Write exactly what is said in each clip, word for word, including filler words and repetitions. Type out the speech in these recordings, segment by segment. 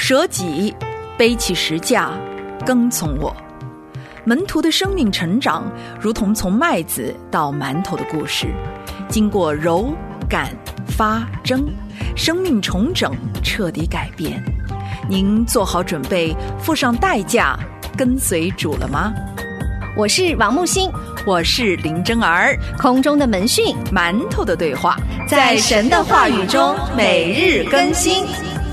舍己，背起十架，跟从我。门徒的生命成长，如同从麦子到馒头的故事，经过揉、擀、发、蒸，生命重整，彻底改变。您做好准备，付上代价，跟随主了吗？ 我是王木星， 我是林真儿。 空中的门讯， 馒头的对话， 在神的话语中每日更新。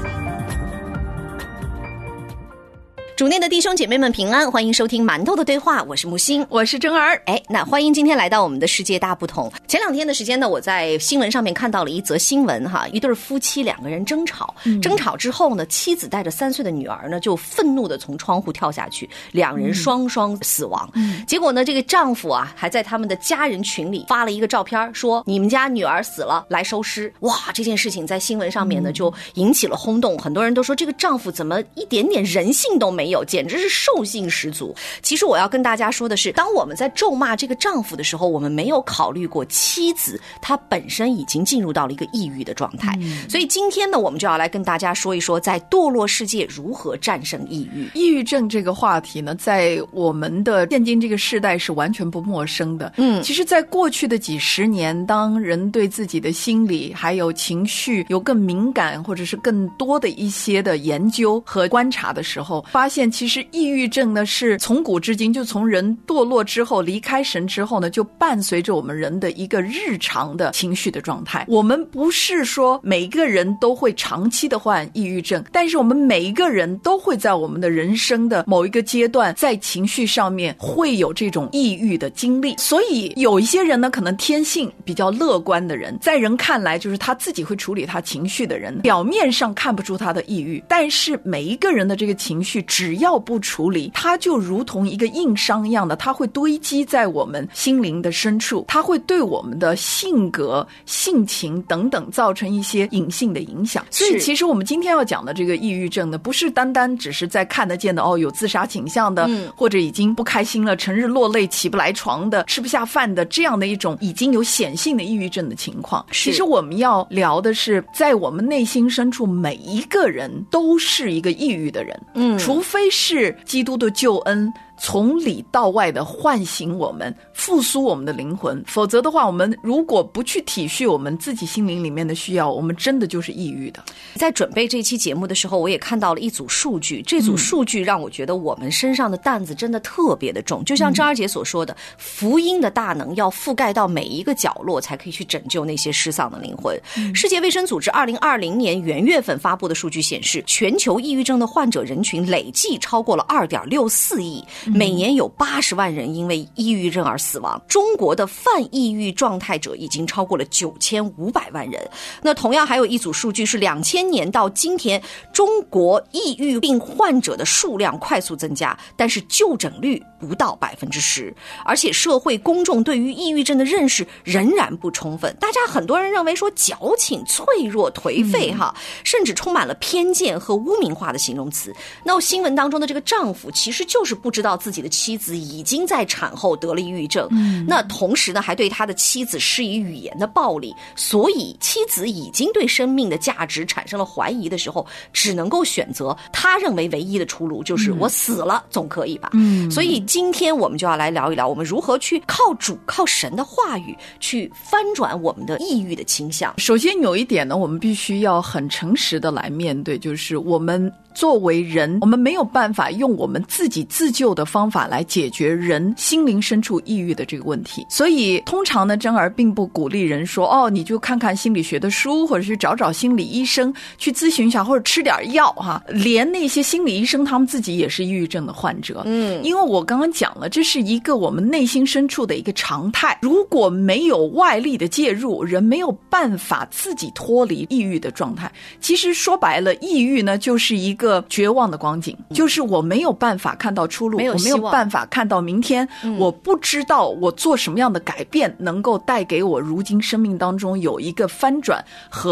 主内的弟兄姐妹们平安，欢迎收听馒头的对话，我是木星， 我是真儿。 哎，那欢迎今天来到我们的世界大不同。前两天的时间呢，我在新闻上面看到了一则新闻哈，一对夫妻两个人争吵，嗯、争吵之后呢，妻子带着三岁的女儿呢，就愤怒的从窗户跳下去，两人双双死亡。嗯、结果呢，这个丈夫啊，还在他们的家人群里发了一个照片，说你们家女儿死了，来收尸。哇，这件事情在新闻上面呢，就引起了轰动，很多人都说这个丈夫怎么一点点人性都没有，简直是兽性十足。其实我要跟大家说的是，当我们在咒骂这个丈夫的时候，我们没有考虑过妻子她本身已经进入到了一个抑郁的状态。嗯、所以今天呢，我们就要来跟大家说一说，在堕落世界如何战胜抑郁。 抑郁症这个话题呢，在我们的现今这个世代是完全不陌生的。嗯，其实在过去的几十年，当人对自己的心理还有情绪有更敏感或者是更多的一些的研究和观察的时候，发现其实抑郁症呢是从古至今，就从人堕落之后离开神之后呢，就伴随着我们人的一个日常的情绪的状态。我们不是说每一个人都会长期的患抑郁症，但是我们每一个人都会在我们的人生的某一个阶段，在情绪上面会有这种抑郁的经历。所以有一些人呢，可能天性比较乐观的人，在人看来就是他自己会处理他情绪的人，表面上看不出他的抑郁，但是每一个人的这个情绪只要不处理，它就如同一个硬伤一样的，它会堆积在我们心灵的深处，它会对我们的性格、性情等等造成一些隐性的影响。所以其实我们今天要讲的这个抑郁症呢，不是单单只是在看得见的哦，有自杀倾向的、嗯、或者已经不开心了，成日落泪起不来床的，吃不下饭的，这样的一种已经有显性的抑郁症的情况。其实我们要聊的是，在我们内心深处每一个人都是一个抑郁的人，嗯，除非是基督的救恩从里到外的唤醒我们，复苏我们的灵魂，否则的话，我们如果不去体恤我们自己心灵里面的需要，我们真的就是抑郁的。 在准备这期节目的时候，我也看到了一组数据，这组数据让我觉得我们身上的担子真的特别的重，就像张二姐所说的，福音的大能要覆盖到每一个角落，才可以去拯救那些失丧的灵魂。嗯、世界卫生组织二零二零年元月份发布的数据显示，全球抑郁症的患者人群累计超过了二点六四亿。每年有八十万人因为抑郁症而死亡，中国的泛抑郁状态者已经超过了九千五百万人。那同样还有一组数据是两千年到今天，中国抑郁病患者的数量快速增加，但是就诊率不到百分之十，而且社会公众对于抑郁症的认识仍然不充分。大家很多人认为说矫情、脆弱、颓废哈，甚至充满了偏见和污名化的形容词。那新闻当中的这个丈夫其实就是不知道自己的妻子已经在产后得了抑郁症，嗯、那同时呢，还对他的妻子施以语言的暴力，所以妻子已经对生命的价值产生了怀疑的时候，只能够选择他认为唯一的出路，就是我死了总可以吧。嗯、所以今天我们就要来聊一聊，我们如何去靠主、靠神的话语去翻转我们的抑郁的倾向。 首先有一点呢，我们必须要很诚实的来面对，就是我们作为人，我们没有办法用我们自己自救的方法来解决人心灵深处抑郁的这个问题。所以通常呢，真儿并不鼓励人说哦，你就看看心理学的书，或者去找找心理医生去咨询一下，或者吃点药哈。连那些心理医生他们自己也是抑郁症的患者。嗯，因为我刚刚讲了，这是一个我们内心深处的一个常态。如果没有外力的介入，人没有办法自己脱离抑郁的状态。其实说白了，抑郁呢就是一个绝望的光景，就是我没有办法看到出路，我没有办法看到明天，嗯、我不知道我做什么样的改变能够带给我如今生命当中有一个翻转和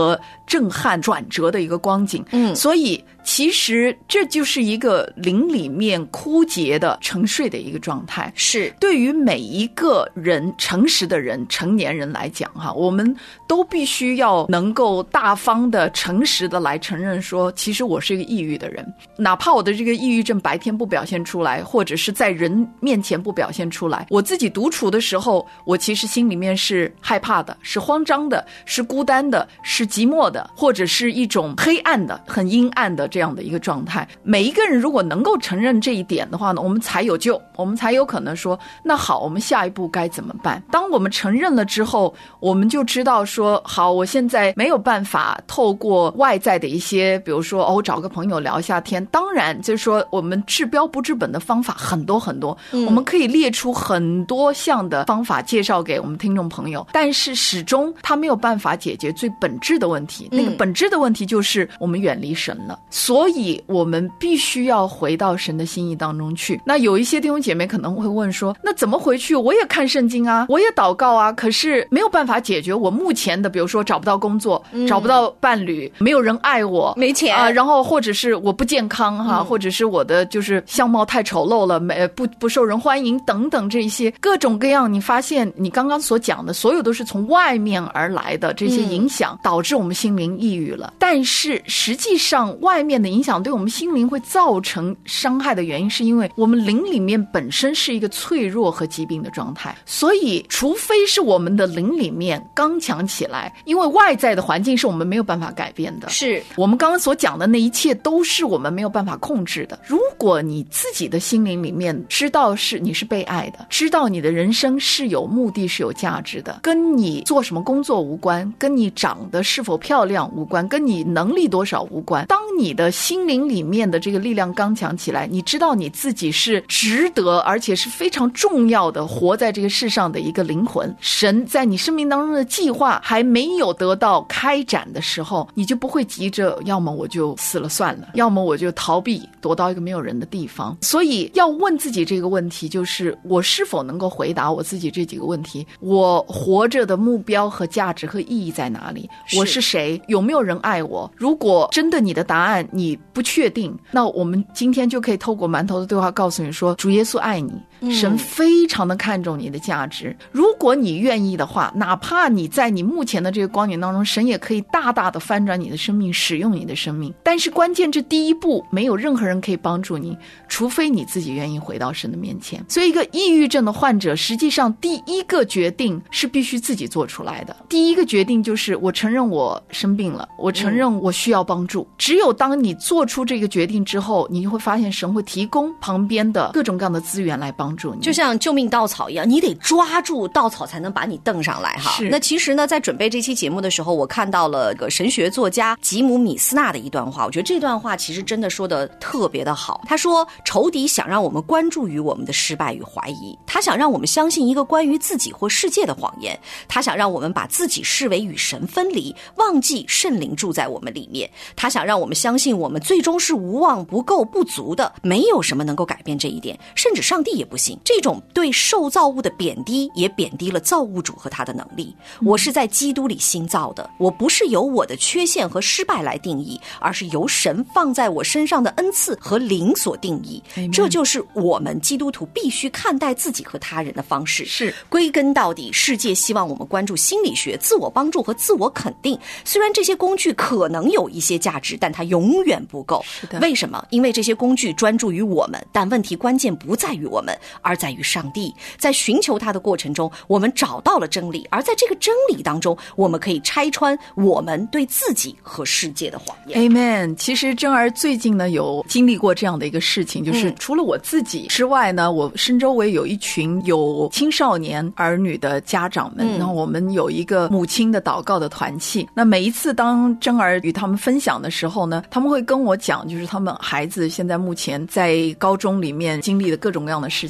震撼转折的一个光景。嗯，所以其实这就是一个灵里面枯竭的沉睡的一个状态。 是对于每一个人诚实的人成年人来讲哈，我们都必须要能够大方的诚实的来承认说，其实我是一个抑郁的人，哪怕我的这个抑郁症白天不表现出来，或者是在人面前不表现出来，我自己独处的时候，我其实心里面是害怕的，是慌张的，是孤单的，是寂寞的，或者是一种黑暗的很阴暗的这样的一个状态。每一个人如果能够承认这一点的话呢，我们才有救，我们才有可能说那好，我们下一步该怎么办。当我们承认了之后，我们就知道说好，我现在没有办法透过外在的一些比如说哦，找个朋友聊一下天，当然就是说我们治标不治本的方法很多很多、嗯、我们可以列出很多项的方法介绍给我们听众朋友，但是始终它没有办法解决最本质的问题、嗯、那个本质的问题就是我们远离神了，所以我们必须要回到神的心意当中去。那有一些弟兄姐妹可能会问说，那怎么回去？我也看圣经啊，我也祷告啊，可是没有办法解决我目前的比如说找不到工作、嗯、找不到伴侣，没有人爱我， 没钱啊、呃，然后或者是我不健康哈、嗯，或者是我的就是相貌太丑陋了，没不不受人欢迎等等，这些各种各样，你发现你刚刚所讲的所有都是从外面而来的这些影响、嗯、导致我们心灵抑郁了。但是实际上外面的影响对我们心灵会造成伤害的原因，是因为我们灵里面本身是一个脆弱和疾病的状态，所以除非是我们的灵里面刚强起来，因为外在的环境是我们没有办法改变的， 是我们刚刚所讲的那一切都是我们没有办法控制的。如果你自己的心灵里面知道是你是被爱的，知道你的人生是有目的是有价值的，跟你做什么工作无关，跟你长得是否漂亮无关，跟你能力多少无关，当你的心灵里面的这个力量刚强起来，你知道你自己是值得而且是非常重要的活在这个世上的一个灵魂，神在你生命当中的计划还没有得到开展的时候，你就不会急着要么我就死了算了，要么我就逃避躲到一个没有人的地方。所以要问自己这个问题，就是我是否能够回答我自己这几个问题，我活着的目标和价值和意义在哪里，我是谁，有没有人爱我。如果真的你的答案你不确定，那我们今天就可以透过馒头的对话告诉你说，主耶稣爱你，神非常的看重你的价值、嗯、如果你愿意的话，哪怕你在你目前的这个光景当中，神也可以大大的翻转你的生命，使用你的生命。但是关键这第一步没有任何人可以帮助你，除非你自己愿意回到神的面前。所以一个抑郁症的患者，实际上第一个决定是必须自己做出来的。第一个决定就是我承认我生病了，我承认我需要帮助、嗯、只有当你做出这个决定之后，你就会发现神会提供旁边的各种各样的资源来帮助你， 就像救命稻草一样，你得抓住稻草才能把你蹬上来哈。那其实呢，在准备这期节目的时候，我看到了个神学作家吉姆·米斯纳的一段话，我觉得这段话其实真的说的特别的好。他说，仇敌想让我们关注于我们的失败与怀疑，他想让我们相信一个关于自己或世界的谎言，他想让我们把自己视为与神分离，忘记圣灵住在我们里面，他想让我们相信我们最终是无望、不够、不足的，没有什么能够改变这一点，甚至上帝也不行。这种对受造物的贬低也贬低了造物主和他的能力。我是在基督里新造的，我不是由我的缺陷和失败来定义，而是由神放在我身上的恩赐和灵所定义。这就是我们基督徒必须看待自己和他人的方式。 是， 归根到底，世界希望我们关注心理学、自我帮助和自我肯定。虽然这些工具可能有一些价值，但它永远不够。 是的。 为什么？因为这些工具专注于我们，但问题关键不在于我们，而在于上帝。在寻求他的过程中，我们找到了真理，而在这个真理当中，我们可以拆穿我们对自己和世界的谎言。 Amen。 其实珍儿最近呢有经历过这样的一个事情，就是除了我自己之外呢、嗯、我身周围有一群有青少年儿女的家长们、嗯、然后我们有一个母亲的祷告的团契。那每一次当珍儿与他们分享的时候呢，他们会跟我讲，就是他们孩子现在目前在高中里面经历的各种各样的事情，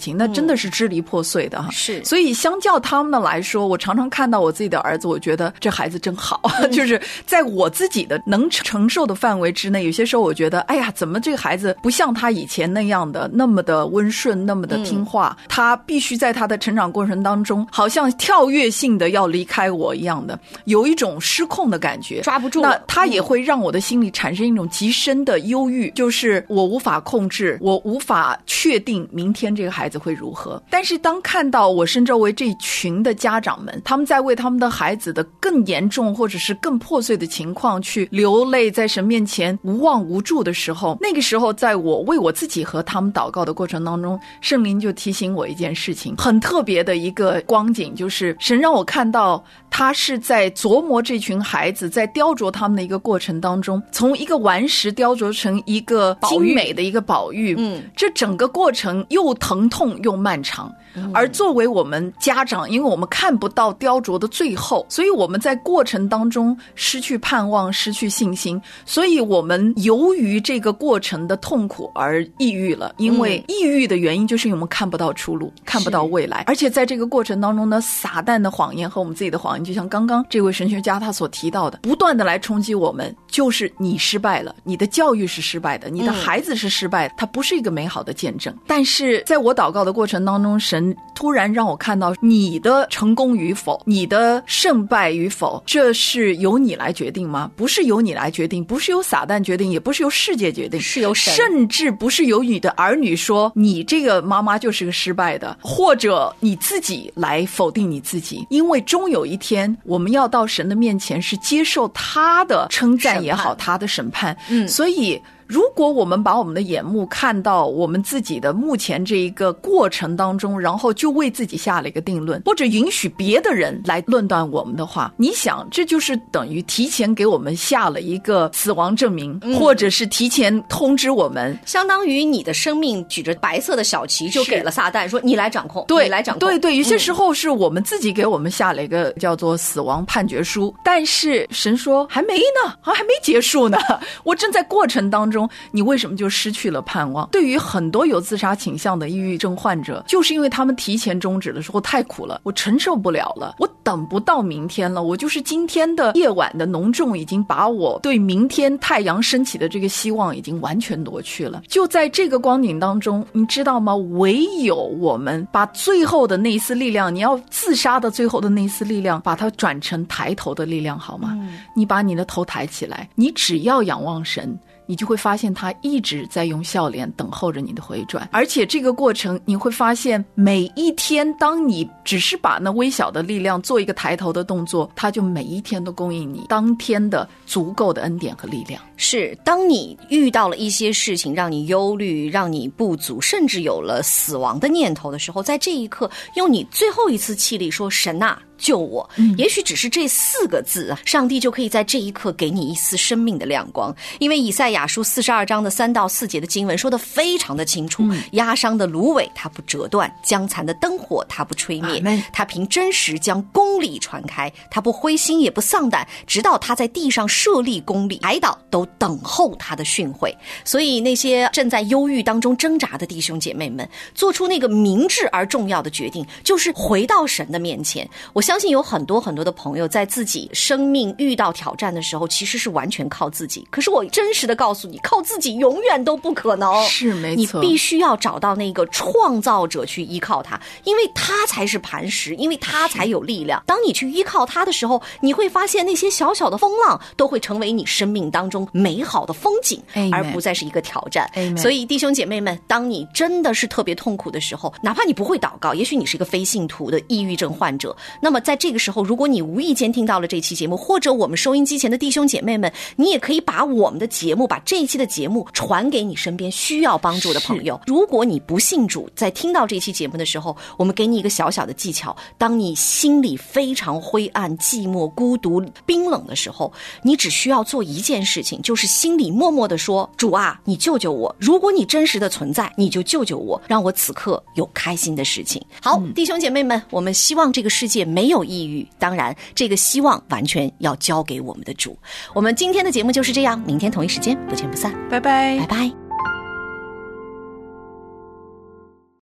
情，那真的是支离破碎的哈。 是， 所以相较他们来说，我常常看到我自己的儿子，我觉得这孩子真好，嗯、就是在我自己的能承受的范围之内，有些时候我觉得，哎呀，怎么这个孩子不像他以前那样的那么的温顺，那么的听话，嗯、他必须在他的成长过程当中，好像跳跃性的要离开我一样的，有一种失控的感觉， 抓不住。 那他也会让我的心里产生一种极深的忧郁，就是我无法控制，我无法确定明天这个孩子会如何。但是当看到我身周围这群的家长们，他们在为他们的孩子的更严重或者是更破碎的情况去流泪，在神面前无望无助的时候，那个时候在我为我自己和他们祷告的过程当中，圣灵就提醒我一件事情，很特别的一个光景，就是神让我看到他是在琢磨这群孩子，在雕琢他们的一个过程当中，从一个顽石雕琢成一个精美的一个宝玉，嗯，这整个过程又疼痛又漫长。而作为我们家长，因为我们看不到雕琢的最后，所以我们在过程当中失去盼望，失去信心，所以我们由于这个过程的痛苦而抑郁了。因为抑郁的原因就是因为我们看不到出路，看不到未来，而且在这个过程当中呢，撒旦的谎言和我们自己的谎言，就像刚刚这位神学家他所提到的，不断的来冲击我们，就是你失败了，你的教育是失败的，你的孩子是失败的，它不是一个美好的见证。但是在我祷告的过程当中，神突然让我看到你的成功与否，你的胜败与否，这是由你来决定吗？不是由你来决定，不是由撒旦决定，也不是由世界决定， 是由神， 甚至不是由你的儿女说你这个妈妈就是个失败的，或者你自己来否定你自己。因为终有一天我们要到神的面前，是接受他的称赞也好，他的审判。嗯，所以如果我们把我们的眼目看到我们自己的目前这一个过程当中，然后就为自己下了一个定论，或者允许别的人来论断我们的话，你想这就是等于提前给我们下了一个死亡证明，嗯、或者是提前通知我们， 相当于你的生命举着白色的小旗就给了撒旦，说你来掌控， 对， 你来掌控。 对对，有些时候是我们自己给我们下了一个叫做死亡判决书，但是神说还没呢，啊，还没结束呢，我正在过程当中，你为什么就失去了盼望？对于很多有自杀倾向的抑郁症患者，就是因为他们提前终止的时候太苦了，我承受不了了，我等不到明天了，我就是今天的夜晚的浓重已经把我对明天太阳升起的这个希望已经完全夺去了。就在这个光景当中，你知道吗？唯有我们把最后的那一丝力量，你要自杀的最后的那一丝力量，把它转成抬头的力量，好吗？嗯、你把你的头抬起来，你只要仰望神，你就会发现他一直在用笑脸等候着你的回转。而且这个过程你会发现，每一天当你只是把那微小的力量做一个抬头的动作，他就每一天都供应你当天的足够的恩典和力量。 是，当你遇到了一些事情让你忧虑，让你不足，甚至有了死亡的念头的时候，在这一刻用你最后一次气力说，神啊，救我。嗯、也许只是这四个字啊，上帝就可以在这一刻给你一丝生命的亮光。因为以赛亚书四十二章的三到四节的经文说得非常的清楚，嗯、压伤的芦苇它不折断，将残的灯火它不吹灭，它凭真实将公理传开，它不灰心也不丧胆，直到它在地上设立公理，海岛都等候它的训诲。所以那些正在忧郁当中挣扎的弟兄姐妹们，做出那个明智而重要的决定，就是回到神的面前。我相信有很多很多的朋友在自己生命遇到挑战的时候，其实是完全靠自己。可是我真实的告诉你，靠自己永远都不可能。 是，没错， 你必须要找到那个创造者去依靠他，因为他才是磐石，因为他才有力量。当你去依靠他的时候，你会发现那些小小的风浪都会成为你生命当中美好的风景， Amen. 而不再是一个挑战。 Amen. 所以弟兄姐妹们，当你真的是特别痛苦的时候，哪怕你不会祷告，也许你是一个非信徒的抑郁症患者，那么在这个时候，如果你无意间听到了这期节目，或者我们收音机前的弟兄姐妹们，你也可以把我们的节目，把这一期的节目传给你身边需要帮助的朋友。如果你不信主，在听到这期节目的时候，我们给你一个小小的技巧，当你心里非常灰暗、寂寞、孤独、冰冷的时候，你只需要做一件事情，就是心里默默地说，主啊，你救救我，如果你真实的存在，你就救救我，让我此刻有开心的事情。好，嗯、弟兄姐妹们，我们希望这个世界没有抑郁，当然这个希望完全要交给我们的主。我们今天的节目就是这样，明天同一时间不见不散， 拜拜， 拜拜。